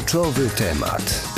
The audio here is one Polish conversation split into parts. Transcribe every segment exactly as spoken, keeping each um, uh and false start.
Kluczowy temat.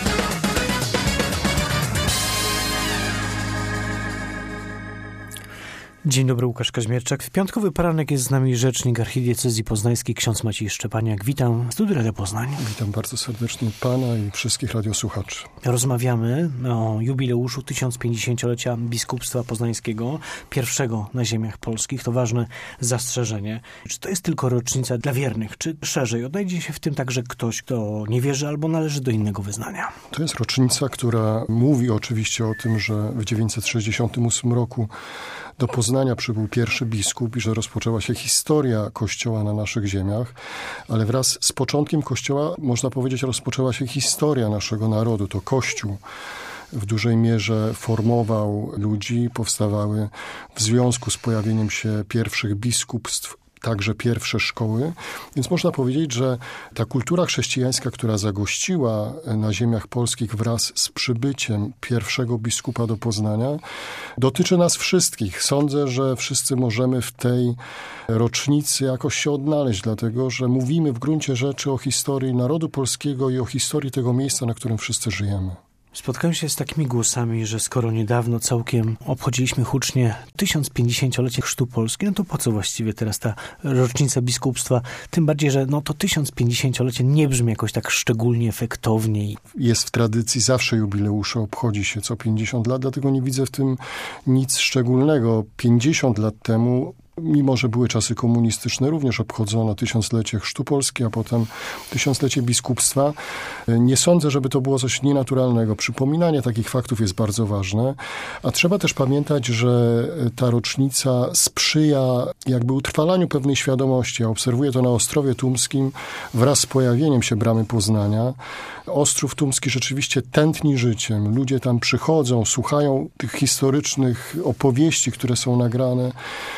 Dzień dobry, Łukasz Kaźmierczak. W piątkowy poranek jest z nami rzecznik archidiecezji poznańskiej, ksiądz Maciej Szczepaniak. Witam w studiu Radia Poznań. Witam bardzo serdecznie pana i wszystkich radiosłuchaczy. Rozmawiamy o jubileuszu tysiąc pięćdziesięciolecia biskupstwa poznańskiego, pierwszego na ziemiach polskich. To ważne zastrzeżenie. Czy to jest tylko rocznica dla wiernych, czy szerzej odnajdzie się w tym także ktoś, kto nie wierzy albo należy do innego wyznania? To jest rocznica, która mówi oczywiście o tym, że w dziewięćset sześćdziesiątym ósmym roku do Poznania przybył pierwszy biskup i że rozpoczęła się historia Kościoła na naszych ziemiach, ale wraz z początkiem Kościoła, można powiedzieć, rozpoczęła się historia naszego narodu. To Kościół w dużej mierze formował ludzi, powstawały w związku z pojawieniem się pierwszych biskupstw także pierwsze szkoły, więc można powiedzieć, że ta kultura chrześcijańska, która zagościła na ziemiach polskich wraz z przybyciem pierwszego biskupa do Poznania, dotyczy nas wszystkich. Sądzę, że wszyscy możemy w tej rocznicy jakoś się odnaleźć, dlatego że mówimy w gruncie rzeczy o historii narodu polskiego i o historii tego miejsca, na którym wszyscy żyjemy. Spotkałem się z takimi głosami, że skoro niedawno całkiem obchodziliśmy hucznie tysiąc pięćdziesięciolecie chrztu Polski, no to po co właściwie teraz ta rocznica biskupstwa? Tym bardziej, że no to tysiąc pięćdziesięciolecie nie brzmi jakoś tak szczególnie efektownie. Jest w tradycji zawsze jubileusze, obchodzi się co pięćdziesiąt lat, dlatego nie widzę w tym nic szczególnego. pięćdziesiąt lat temu, mimo że były czasy komunistyczne, również obchodzono tysiąclecie chrztu Polski, a potem tysiąclecie biskupstwa. Nie sądzę, żeby to było coś nienaturalnego. Przypominanie takich faktów jest bardzo ważne, a trzeba też pamiętać, że ta rocznica sprzyja jakby utrwalaniu pewnej świadomości. Ja obserwuję to na Ostrowie Tumskim wraz z pojawieniem się Bramy Poznania. Ostrów Tumski rzeczywiście tętni życiem. Ludzie tam przychodzą, słuchają tych historycznych opowieści, które są nagrane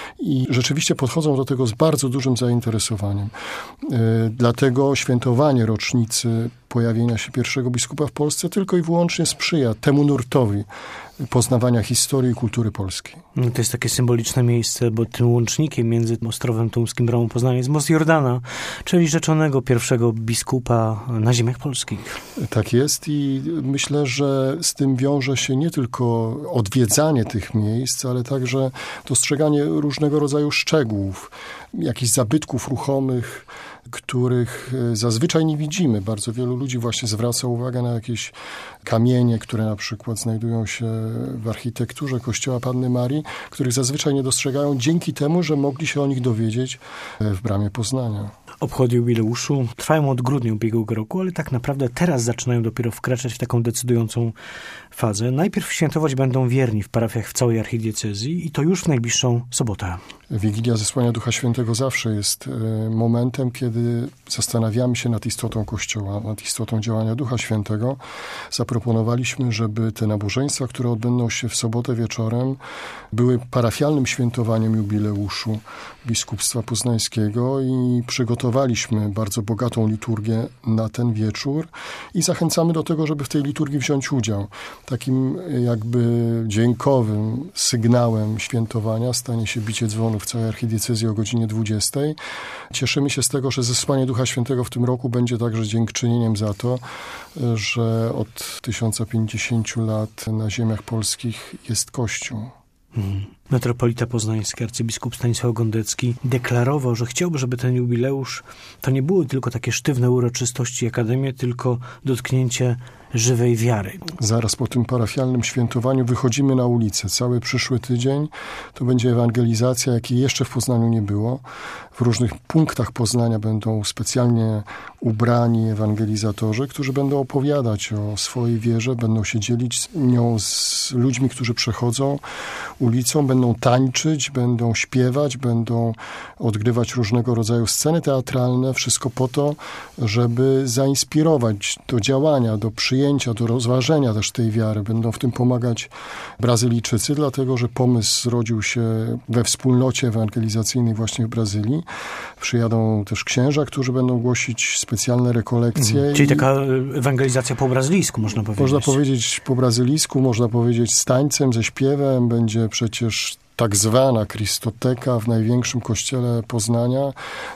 i rzeczywiście podchodzą do tego z bardzo dużym zainteresowaniem. Dlatego świętowanie rocznicy pojawienia się pierwszego biskupa w Polsce tylko i wyłącznie sprzyja temu nurtowi poznawania historii i kultury polskiej. To jest takie symboliczne miejsce, bo tym łącznikiem między Ostrowem Tumskim, Bramą Poznania jest most Jordana, czyli rzeczonego pierwszego biskupa na ziemiach polskich. Tak jest i myślę, że z tym wiąże się nie tylko odwiedzanie tych miejsc, ale także dostrzeganie różnego rodzaju szczegółów, jakichś zabytków ruchomych, których zazwyczaj nie widzimy. Bardzo wielu ludzi właśnie zwraca uwagę na jakieś kamienie, które na przykład znajdują się w architekturze Kościoła Panny Marii, których zazwyczaj nie dostrzegają dzięki temu, że mogli się o nich dowiedzieć w Bramie Poznania. Obchody jubileuszu trwają od grudnia ubiegłego roku, ale tak naprawdę teraz zaczynają dopiero wkraczać w taką decydującą fazę. Najpierw świętować będą wierni w parafiach w całej archidiecezji i to już w najbliższą sobotę. Wigilia Zesłania Ducha Świętego zawsze jest momentem, kiedy zastanawiamy się nad istotą Kościoła, nad istotą działania Ducha Świętego. Zaproponowaliśmy, żeby te nabożeństwa, które odbędą się w sobotę wieczorem, były parafialnym świętowaniem jubileuszu biskupstwa poznańskiego i przygotowaliśmy bardzo bogatą liturgię na ten wieczór i zachęcamy do tego, żeby w tej liturgii wziąć udział. Takim jakby dźwiękowym sygnałem świętowania stanie się bicie dzwonu w całej archidiecezji o godzinie dwudziestej. Cieszymy się z tego, że zesłanie Ducha Świętego w tym roku będzie także dziękczynieniem za to, że od tysiąca pięćdziesięciu lat na ziemiach polskich jest Kościół. Hmm. Metropolita poznański, arcybiskup Stanisław Gondecki deklarował, że chciałby, żeby ten jubileusz to nie były tylko takie sztywne uroczystości akademie, tylko dotknięcie żywej wiary. Zaraz po tym parafialnym świętowaniu wychodzimy na ulicę. Cały przyszły tydzień to będzie ewangelizacja, jakiej jeszcze w Poznaniu nie było. W różnych punktach Poznania będą specjalnie ubrani ewangelizatorzy, którzy będą opowiadać o swojej wierze, będą się dzielić nią z ludźmi, którzy przechodzą ulicą, będą tańczyć, będą śpiewać, będą odgrywać różnego rodzaju sceny teatralne. Wszystko po to, żeby zainspirować do działania, do przyjęcia, do rozważenia też tej wiary. Będą w tym pomagać Brazylijczycy, dlatego że pomysł zrodził się we wspólnocie ewangelizacyjnej właśnie w Brazylii. Przyjadą też księża, którzy będą głosić specjalne rekolekcje. Mhm. Czyli taka ewangelizacja po brazylijsku, można powiedzieć. Można powiedzieć po brazylijsku, można powiedzieć z tańcem, ze śpiewem. Będzie przecież tak zwana Kristoteka w największym kościele Poznania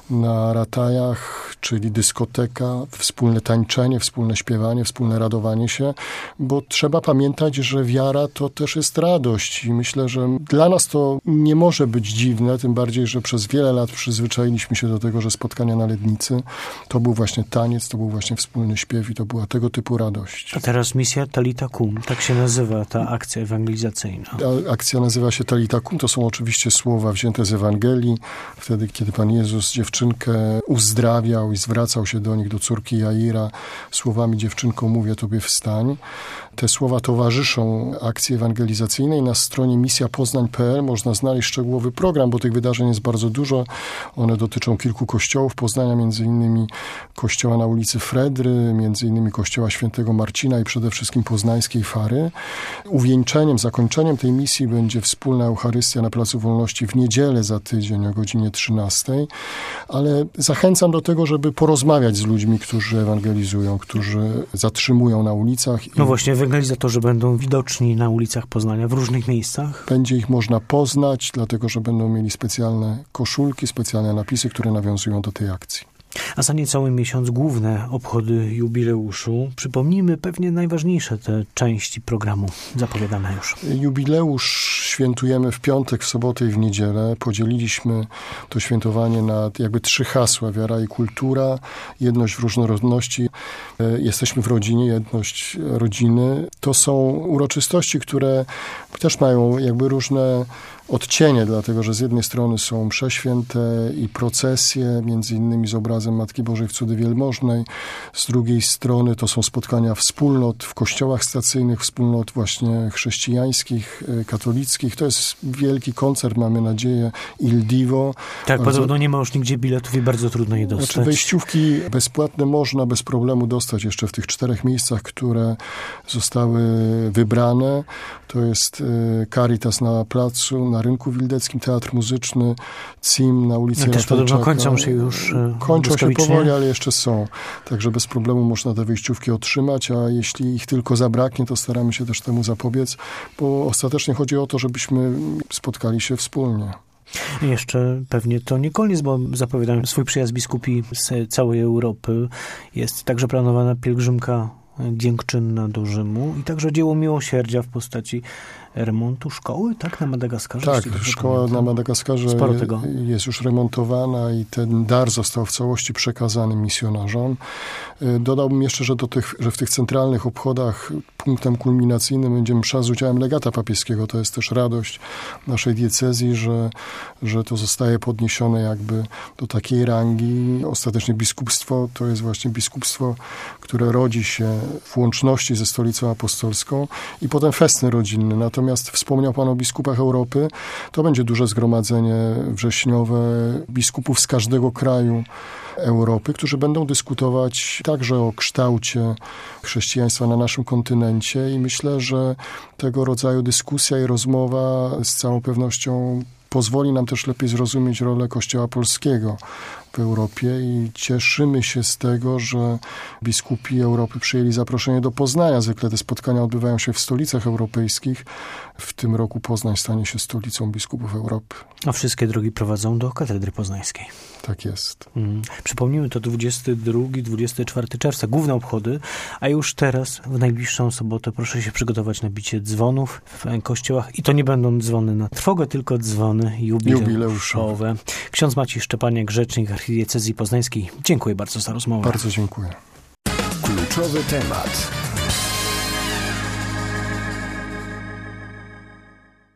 na Ratajach, czyli dyskoteka, wspólne tańczenie, wspólne śpiewanie, wspólne radowanie się, bo trzeba pamiętać, że wiara to też jest radość i myślę, że dla nas to nie może być dziwne, tym bardziej, że przez wiele lat przyzwyczailiśmy się do tego, że spotkania na Lednicy to był właśnie taniec, to był właśnie wspólny śpiew i to była tego typu radość. A teraz misja Talita Kum, tak się nazywa ta akcja ewangelizacyjna. A akcja nazywa się Talita Kum, to są oczywiście słowa wzięte z Ewangelii, wtedy kiedy Pan Jezus dziewczynkę uzdrawiał i zwracał się do nich, do córki Jaira, słowami: dziewczynko, mówię tobie, wstań. Te słowa towarzyszą akcji ewangelizacyjnej. Na stronie misja poznań kropka p l można znaleźć szczegółowy program, bo tych wydarzeń jest bardzo dużo. One dotyczą kilku kościołów Poznania, między innymi kościoła na ulicy Fredry, między innymi kościoła świętego Marcina i przede wszystkim poznańskiej Fary. Uwieńczeniem, zakończeniem tej misji będzie wspólna Eucharystia na Placu Wolności w niedzielę za tydzień o godzinie trzynastej. Ale zachęcam do tego, żeby porozmawiać z ludźmi, którzy ewangelizują, którzy zatrzymują na ulicach. No właśnie, ewangelizatorzy będą widoczni na ulicach Poznania w różnych miejscach. Będzie ich można poznać, dlatego że będą mieli specjalne koszulki, specjalne napisy, które nawiązują do tej akcji. A za niecały miesiąc główne obchody jubileuszu. Przypomnijmy pewnie najważniejsze te części programu zapowiadane już. Jubileusz świętujemy w piątek, w sobotę i w niedzielę. Podzieliliśmy to świętowanie na jakby trzy hasła: wiara i kultura, jedność w różnorodności. Jesteśmy w rodzinie, jedność rodziny. To są uroczystości, które też mają jakby różne odcienie, dlatego że z jednej strony są msze święte i procesje, między innymi z obrazem Matki Bożej w Cudy Wielmożnej. Z drugiej strony to są spotkania wspólnot w kościołach stacyjnych, wspólnot właśnie chrześcijańskich, katolickich. To jest wielki koncert, mamy nadzieję, Il Divo. Tak, bardzo... podobno nie ma już nigdzie biletów i bardzo trudno je dostać. Znaczy wejściówki bezpłatne można bez problemu dostać jeszcze w tych czterech miejscach, które zostały wybrane. To jest Caritas na placu, na Rynku Wildeckim, Teatr Muzyczny, C I M na ulicy no też podobno kończą się już Kończą się powoli, ale jeszcze są. Także bez problemu można te wejściówki otrzymać, a jeśli ich tylko zabraknie, to staramy się też temu zapobiec, bo ostatecznie chodzi o to, żebyśmy spotkali się wspólnie. Jeszcze pewnie to nie koniec, bo zapowiadają swój przyjazd biskupi z całej Europy. Jest także planowana pielgrzymka dziękczynna do Rzymu i także dzieło miłosierdzia w postaci remontu szkoły, tak? Na Madagaskarze? Tak, szkoła pamiętam. Na Madagaskarze Sporo tego. Jest już remontowana i ten dar został w całości przekazany misjonarzom. Dodałbym jeszcze, że, do tych, że w tych centralnych obchodach punktem kulminacyjnym będzie msza z udziałem legata papieskiego. To jest też radość naszej diecezji, że, że to zostaje podniesione jakby do takiej rangi. Ostatecznie biskupstwo to jest właśnie biskupstwo, które rodzi się w łączności ze Stolicą Apostolską i potem festyn rodzinny. Natomiast wspomniał Pan o biskupach Europy. To będzie duże zgromadzenie wrześniowe biskupów z każdego kraju Europy, którzy będą dyskutować także o kształcie chrześcijaństwa na naszym kontynencie i myślę, że tego rodzaju dyskusja i rozmowa z całą pewnością pozwoli nam też lepiej zrozumieć rolę Kościoła polskiego w Europie i cieszymy się z tego, że biskupi Europy przyjęli zaproszenie do Poznania. Zwykle te spotkania odbywają się w stolicach europejskich. W tym roku Poznań stanie się stolicą biskupów Europy. A wszystkie drogi prowadzą do Katedry Poznańskiej. Tak jest. Hmm. Przypomnijmy, to dwudziestego drugiego do dwudziestego czwartego czerwca, główne obchody, a już teraz, w najbliższą sobotę, proszę się przygotować na bicie dzwonów w kościołach. I to nie będą dzwony na trwogę, tylko dzwony jubileuszowe. jubileuszowe. Ksiądz Maciej Szczepaniak, rzecznik archidiecezji poznańskiej. Dziękuję bardzo za rozmowę. Bardzo dziękuję. Kluczowy temat.